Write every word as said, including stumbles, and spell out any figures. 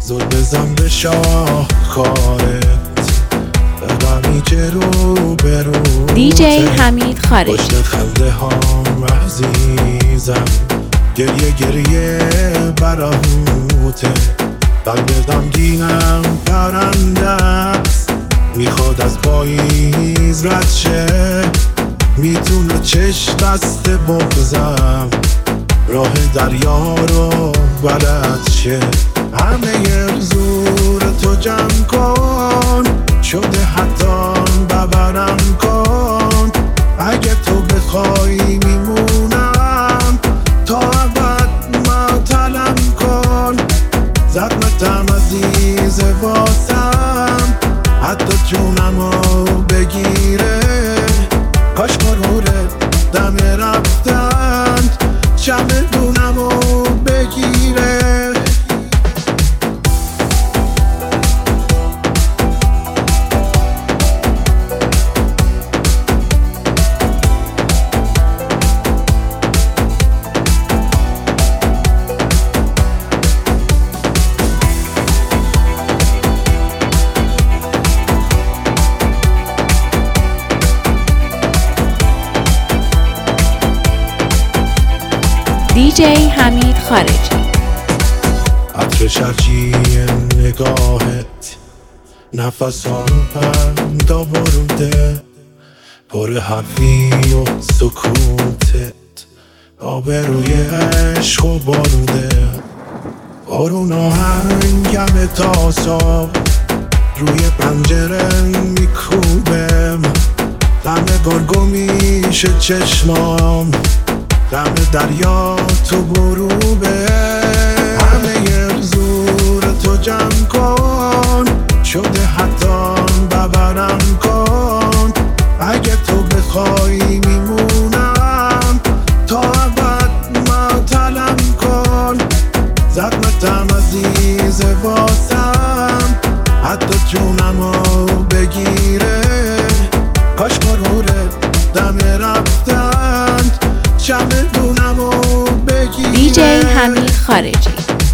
زل بزن به شاهکارت غمی که رو برو دی جی حمید خارجی. پشت خنده هام عزیزم گریه گریه برهوته قلب غمگینم پرنده است میخواد از پاییز رد شه میتونه چش دست بغزم راه دریا رو بلد شه همه زور تو جمع کن شده حتی ببرم کن اگه تو بخوای میمونم تا ابد معطلم کن زحمتم عزیز واسم حتی جونمو بگیره کاش غروره دم رفتن چمدونمو بگیره دی جی حمید خارجی. عطر شرجی نگاهت نفسام پندا بروده پر حرفی و سکوتت آبروی عشق و باروده بارون آهنگم تاساب روی پنجره میکوبم دم گرگو میشه چشمام دم دریا تو غروبه همه زور تو جمع کن شده حتی ببرم کن اگه تو بخوای میمونم تا ابد معطلم کن زحمتم عزیز واسم حتی جونمو بگیره کاش غروره دم رفتن چمدونمو بگیره دی جی حمید خارجی.